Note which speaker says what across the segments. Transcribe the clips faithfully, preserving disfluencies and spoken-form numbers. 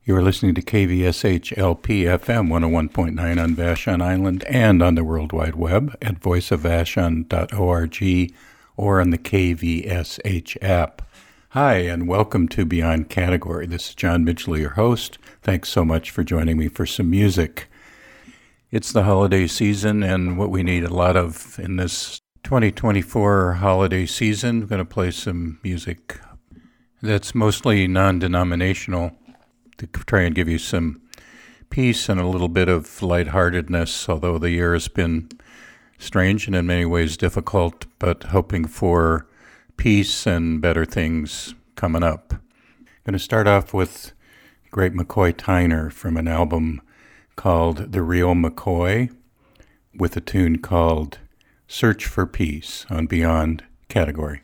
Speaker 1: You are listening to K V S H L P F M one oh one point nine on Vashon Island and on the World Wide Web at voice of vashon dot org or on the K V S H app. Hi, and welcome to Beyond Category. This is John Midgley, your host. Thanks so much for joining me for some music. It's the holiday season, and what we need a lot of in this twenty twenty-four holiday season, I'm going to play some music that's mostly non-denominational to try and give you some peace and a little bit of lightheartedness, although the year has been strange and in many ways difficult, but hoping for peace and better things coming up. I'm going to start off with great McCoy Tyner from an album called The Real McCoy with a tune called Search for Peace on Beyond Category.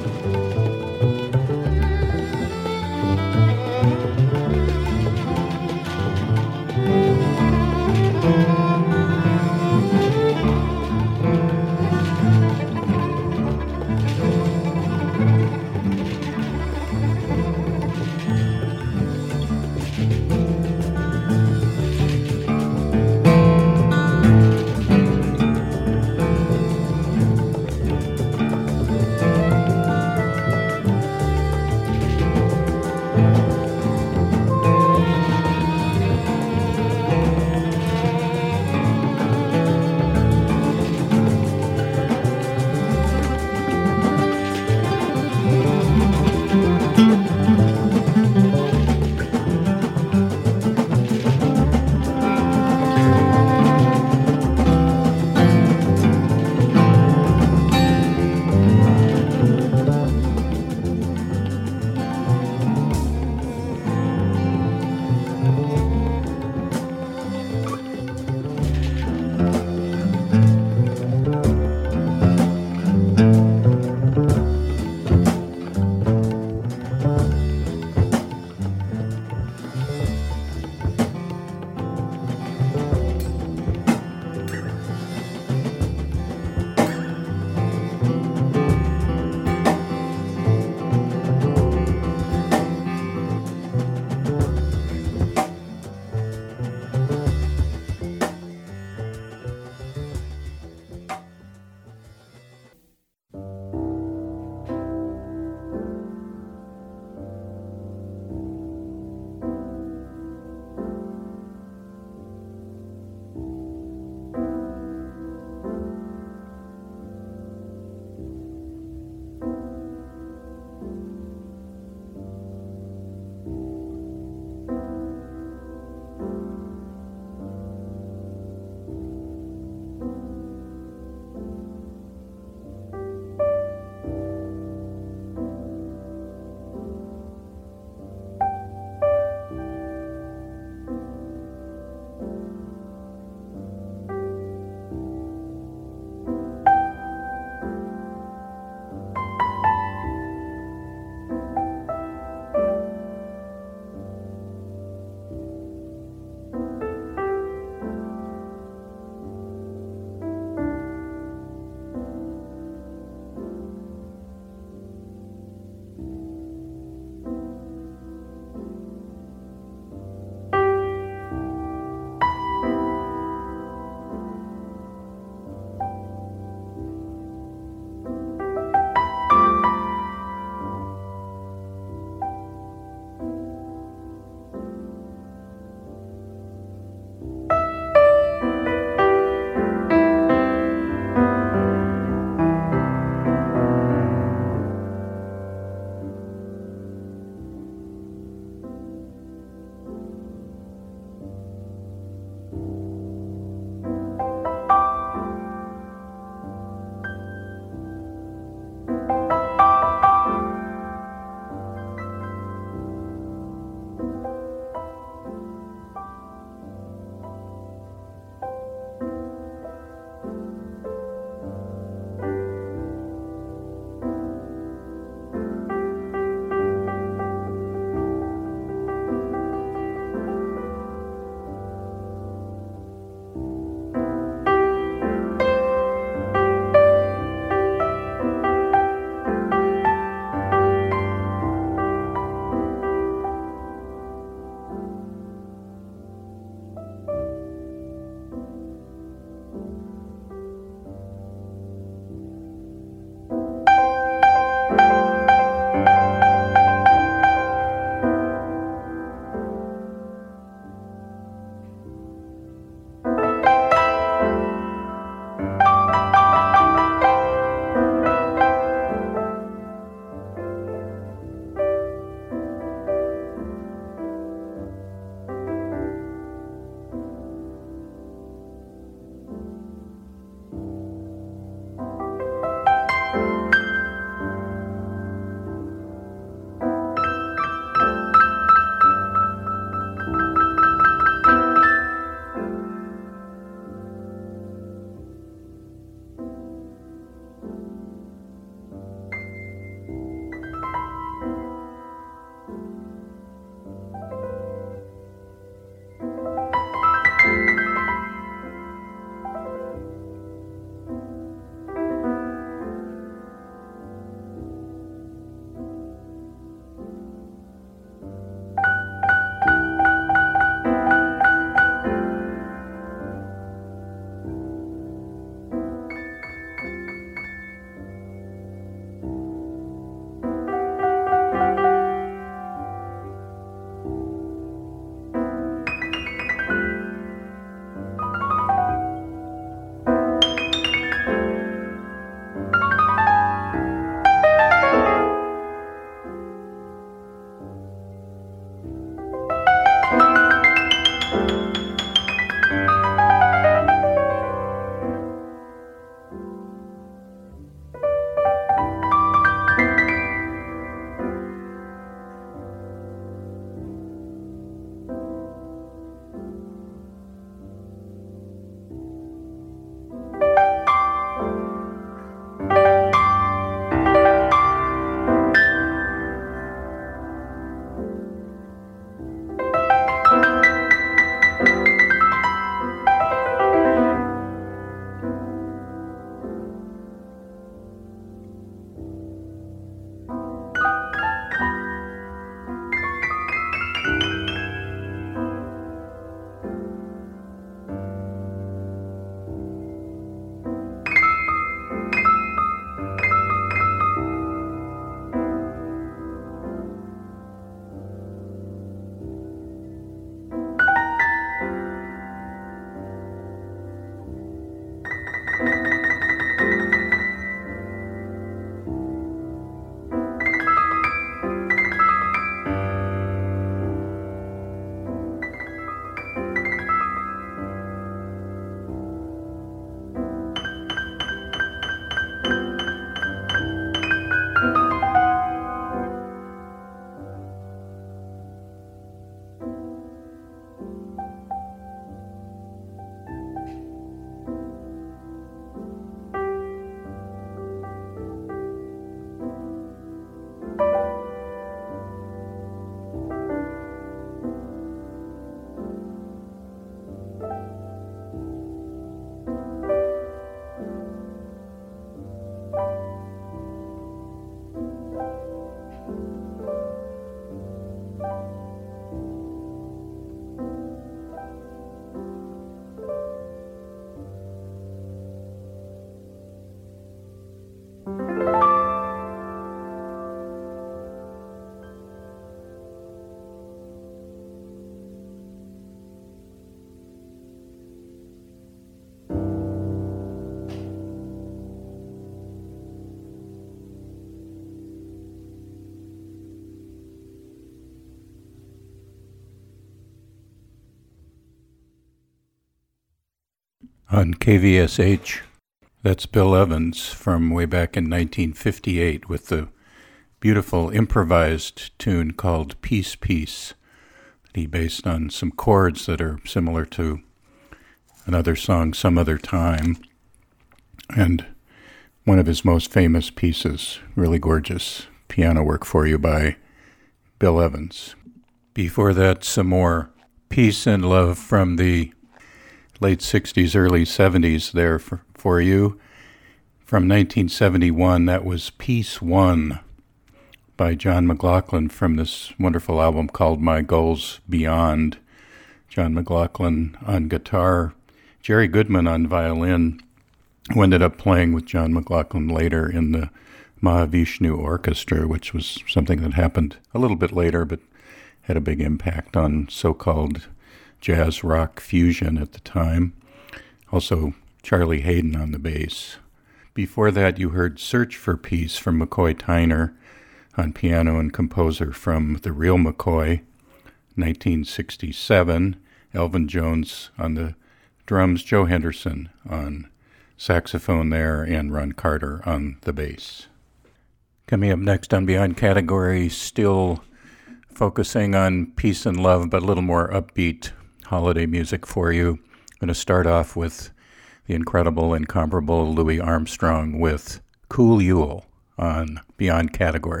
Speaker 1: on K V S H. That's Bill Evans from way back in nineteen fifty-eight with the beautiful improvised tune called Peace, Peace, that he based on some chords that are similar to another song, Some Other Time, and one of his most famous pieces, really gorgeous piano work for you by Bill Evans. Before that, some more peace and love from the late sixties, early seventies there for, for you. From nineteen seventy-one, that was Peace One by John McLaughlin from this wonderful album called My Goals Beyond. John McLaughlin on guitar, Jerry Goodman on violin, who ended up playing with John McLaughlin later in the Mahavishnu Orchestra, which was something that happened a little bit later, but had a big impact on so-called jazz rock fusion at the time. Also, Charlie Hayden on the bass. Before that, you heard Search for Peace from McCoy Tyner on piano and composer from The Real McCoy, nineteen sixty-seven. Elvin Jones on the drums, Joe Henderson on saxophone there, and Ron Carter on the bass. Coming up next on Beyond Category, still focusing on peace and love, but a little more upbeat holiday music for you. I'm going to start off with the incredible, incomparable Louis Armstrong with Cool Yule on Beyond Category.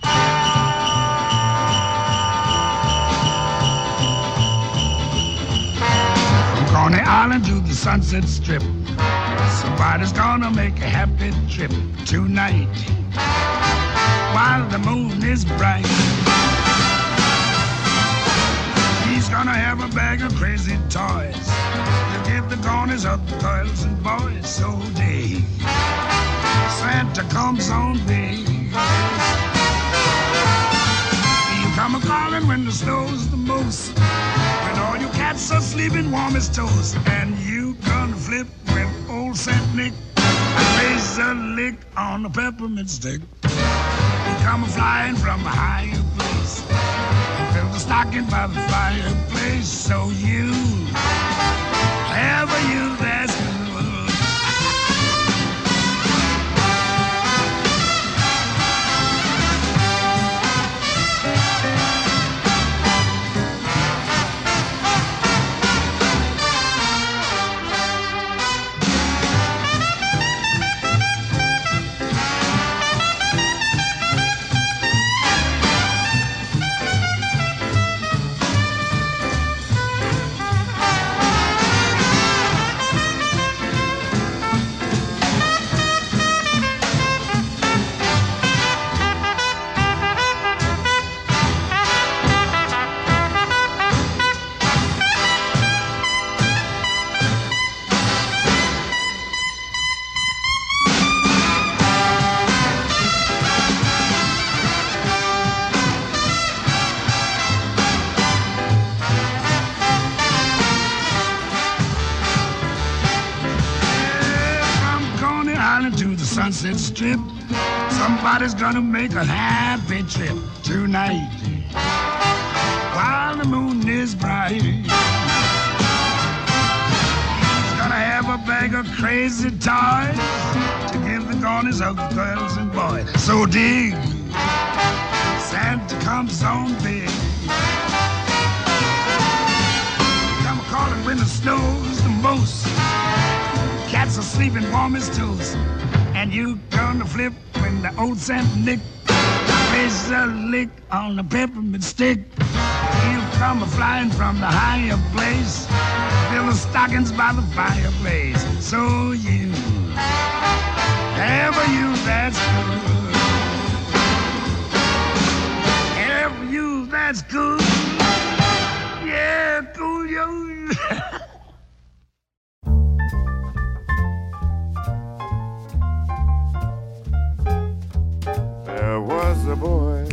Speaker 2: Coney Island to the Sunset Strip, somebody's gonna make a happy trip tonight while the moon is bright. He's gonna have a bag of crazy toys to give the corners of the girls and boys so day Santa comes on big. You come a-calling when the snow's the most, when all you cats are sleeping warm as toast, and you gonna flip when old Saint Nick plays a lick on a peppermint stick. You come a-flying from a higher place, fill the stocking by the fireplace, so you have a you that's good. Sunset Strip, somebody's gonna make a happy trip tonight while the moon is bright. He's gonna have a bag of crazy toys to give the corners of the girls and boys. So dig, Santa comes on big. Come a-calling when the snow's the most, cats are sleeping warm as toast, and you gonna flip when the old Saint Nick plays a lick on a peppermint stick. You come a-flying from the higher place, fill the stockings by the fireplace, so you have a you that's good. Have a you that's good. Yeah, cool you.
Speaker 3: There was a boy,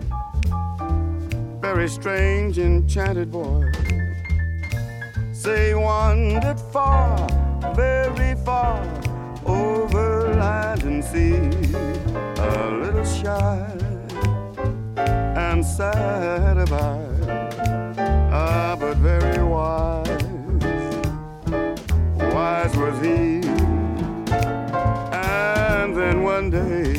Speaker 3: very strange, enchanted boy. Say he wandered far, very far, over land and sea. A little shy and sad about, ah, but very wise. Wise was then one day,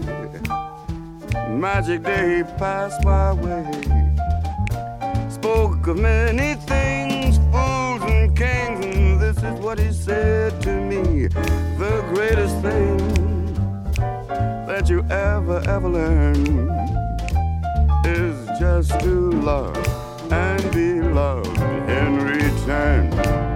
Speaker 3: magic day, he passed my way. Spoke of many things, fools and kings, and this is what he said to me. The greatest thing that you ever, ever learn is just to love and be loved in return.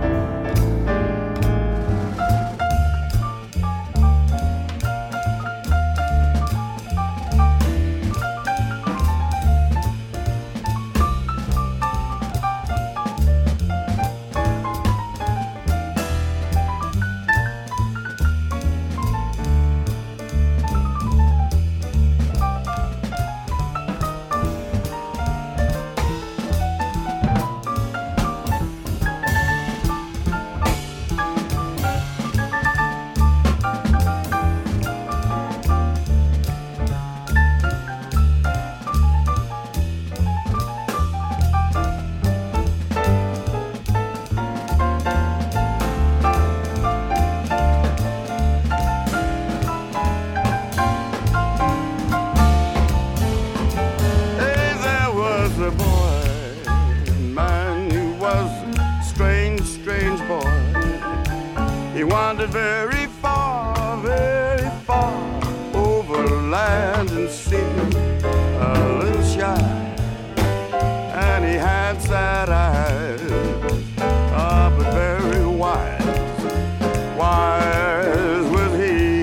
Speaker 3: Very far, very far over land and sea, a little shy, and he had sad eyes, ah, but very wise, wise was he.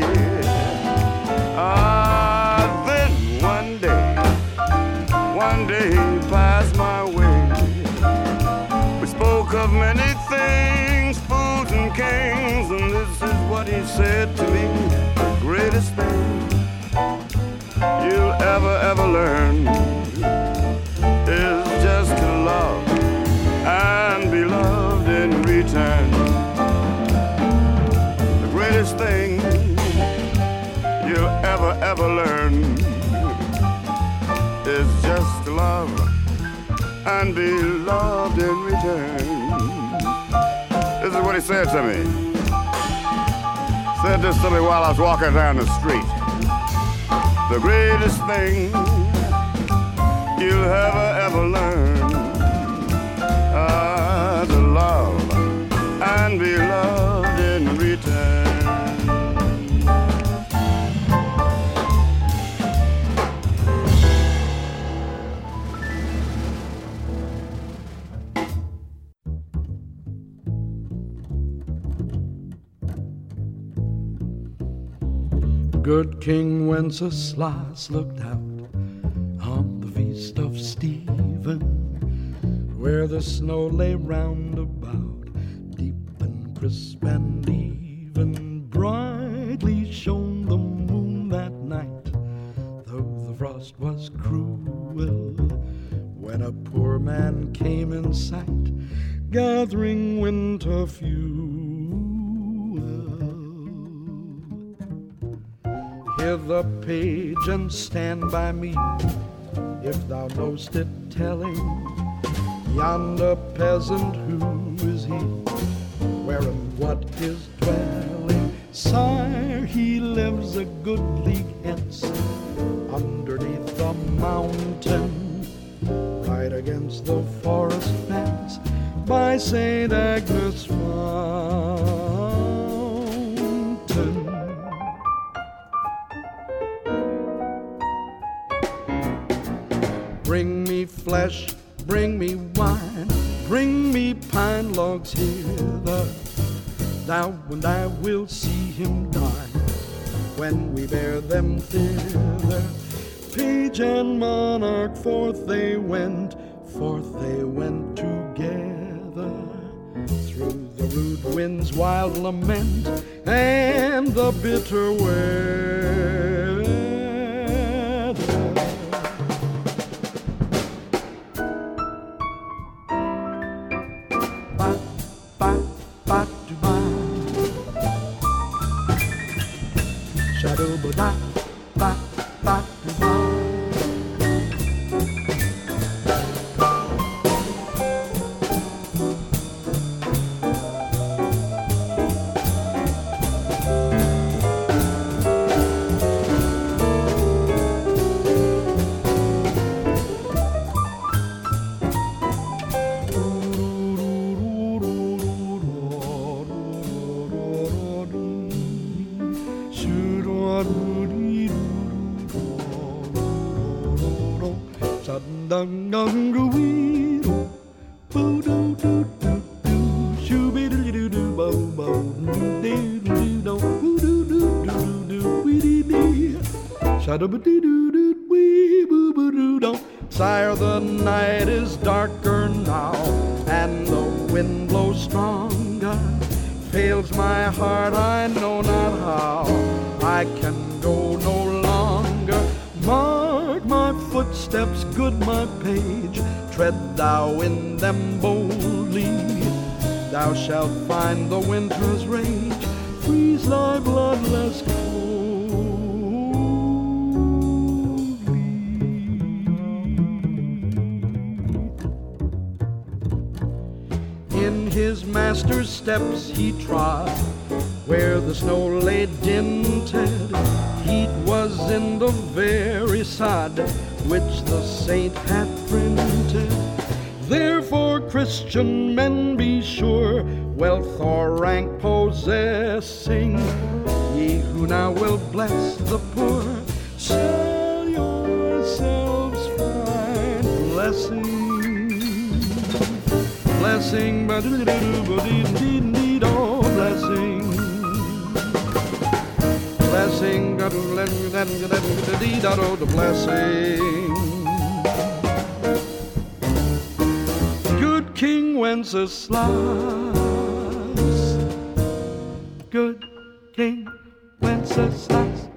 Speaker 3: Ah, then one day, one day he passed my way. We spoke of many things, fools and kings, and this is what he said to me. The greatest thing you'll ever, ever learn is just to love and be loved in return. The greatest thing you'll ever, ever learn is just to love and be loved in return. This is what he said to me. Said this to me while I was walking down the street. The greatest thing you'll ever, ever learn, ah, to love and be loved in return.
Speaker 4: Good King Wenceslas looked out on the feast of Stephen, where the snow lay round about, deep and crisp and even. Brightly shone the moon that night, though the frost was cruel, when a poor man came in sight, gathering winter fuel. Hear the page and stand by me, if thou know'st it telling, yonder peasant, who is he, where and what his dwelling? Sire, he lives a good league hence, underneath the mountain, right against the forest fence, by Saint Agnes Mountain. Bring me flesh, bring me wine, bring me pine logs hither, thou and I will see him die, when we bear them thither. Page and monarch, forth they went, forth they went together, through the rude wind's wild lament, and the bitter weather. Sire, the night is darker now, and the wind blows stronger. Fails my heart, I know not how. I can go no longer. Mark my footsteps, good my page. Tread thou in them boldly. Thou shalt find the winter's rage freeze thy bloodless coldly. In his master's steps he trod, where the snow lay dinted. Heat was in the very sod which the saint had printed. Therefore, Christian men, be sure, wealth or rank possessing, ye who now will bless the poor, sell yourselves find blessing. Blessing, ba-do-do-do-do-do-do-do, blessing. Blessing, the blessing. Good King Wenceslas, good King Wenceslas.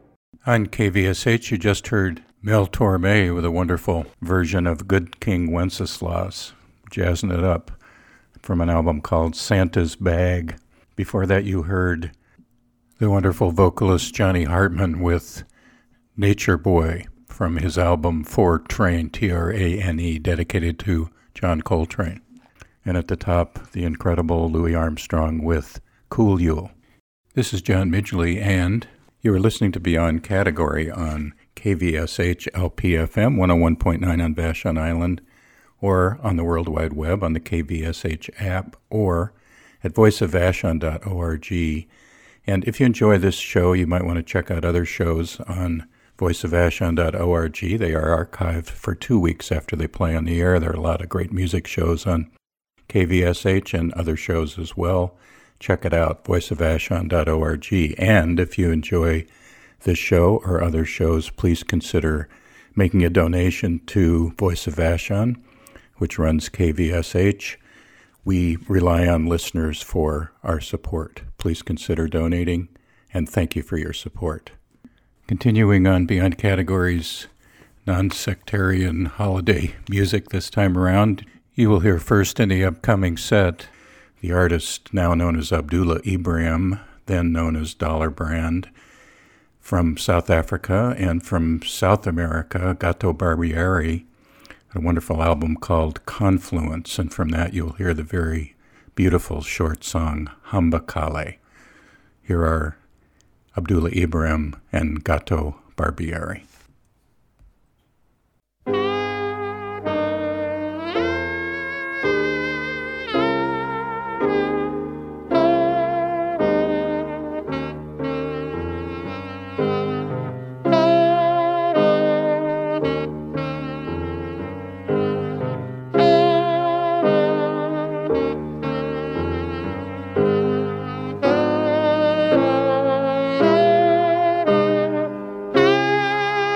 Speaker 1: On K V S H, you just heard Mel Torme with a wonderful version of Good King Wenceslas, jazzing it up from an album called Santa's Bag. Before that, you heard the wonderful vocalist Johnny Hartman with Nature Boy from his album For Train, T R A N E, dedicated to John Coltrane. And at the top, the incredible Louis Armstrong with Cool Yule. This is John Midgley, and you are listening to Beyond Category on K V S H L P F M one oh one point nine on Vashon Island, or on the World Wide Web on the K V S H app, or at voice of vashon dot org. And if you enjoy this show, you might want to check out other shows on voice of vashon dot org. They are archived for two weeks after they play on the air. There are a lot of great music shows on K V S H and other shows as well. Check it out, voice of vashon dot org. And if you enjoy this show or other shows, please consider making a donation to Voice of Vashon, which runs K V S H. We rely on listeners for our support. Please consider donating, and thank you for your support. Continuing on Beyond Categories, non-sectarian holiday music this time around, you will hear first in the upcoming set the artist now known as Abdullah Ibrahim, then known as Dollar Brand, from South Africa, and from South America, Gato Barbieri, a wonderful album called Confluence, and from that you'll hear the very beautiful short song Hamba Kale. Here are Abdullah Ibrahim and Gato Barbieri.
Speaker 5: Thank you.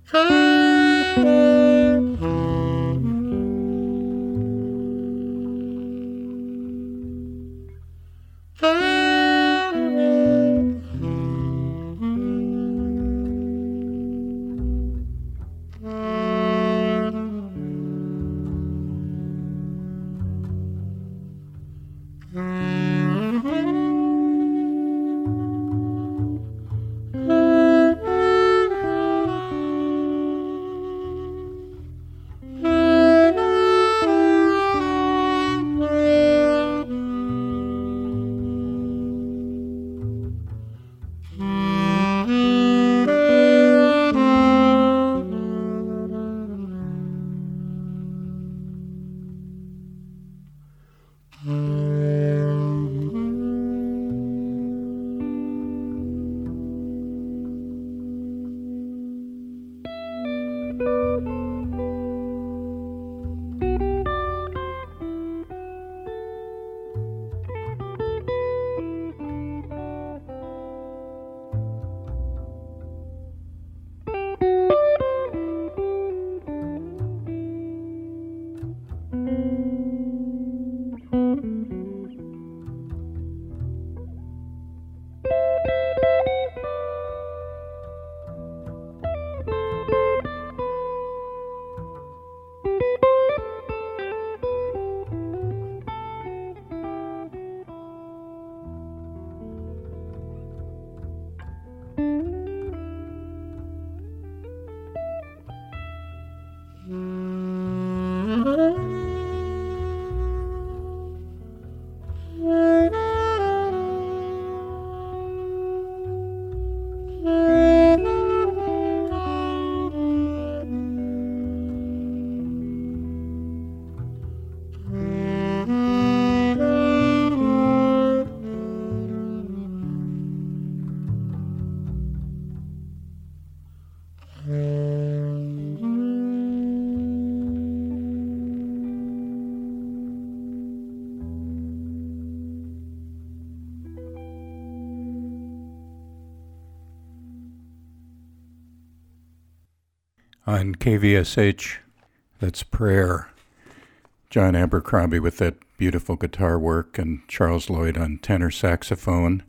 Speaker 1: On K V S H, that's Prayer. John Abercrombie with that beautiful guitar work and Charles Lloyd on tenor saxophone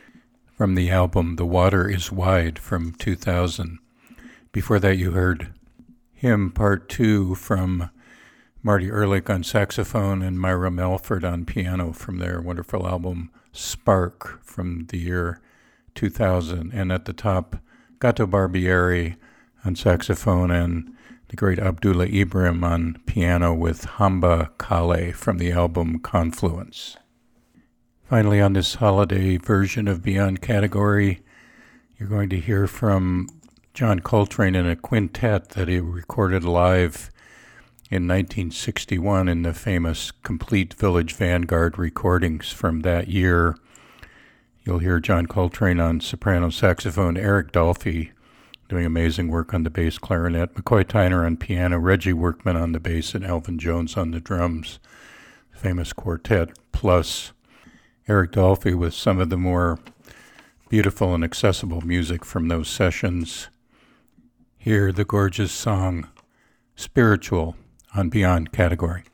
Speaker 1: from the album The Water is Wide from two thousand. Before that you heard Hymn Part two from Marty Ehrlich on saxophone and Myra Melford on piano from their wonderful album Spark from the year two thousand. And at the top, Gato Barbieri on saxophone and the great Abdullah Ibrahim on piano with Hamba Kale from the album Confluence. Finally, on this holiday version of Beyond Category, you're going to hear from John Coltrane in a quintet that he recorded live in nineteen sixty-one in the famous Complete Village Vanguard recordings from that year. You'll hear John Coltrane on soprano saxophone, Eric Dolphy doing amazing work on the bass clarinet, McCoy Tyner on piano, Reggie Workman on the bass, and Elvin Jones on the drums. Famous quartet, plus Eric Dolphy with some of the more beautiful and accessible music from those sessions. Hear the gorgeous song Spiritual on Beyond Category.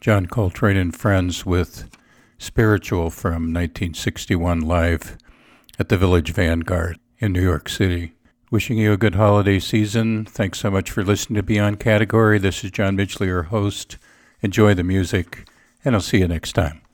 Speaker 1: John Coltrane and Friends with Spiritual from nineteen sixty-one live at the Village Vanguard in New York City. Wishing you a good holiday season. Thanks so much for listening to Beyond Category. This is John Midgley, your host. Enjoy the music, and I'll see you next time.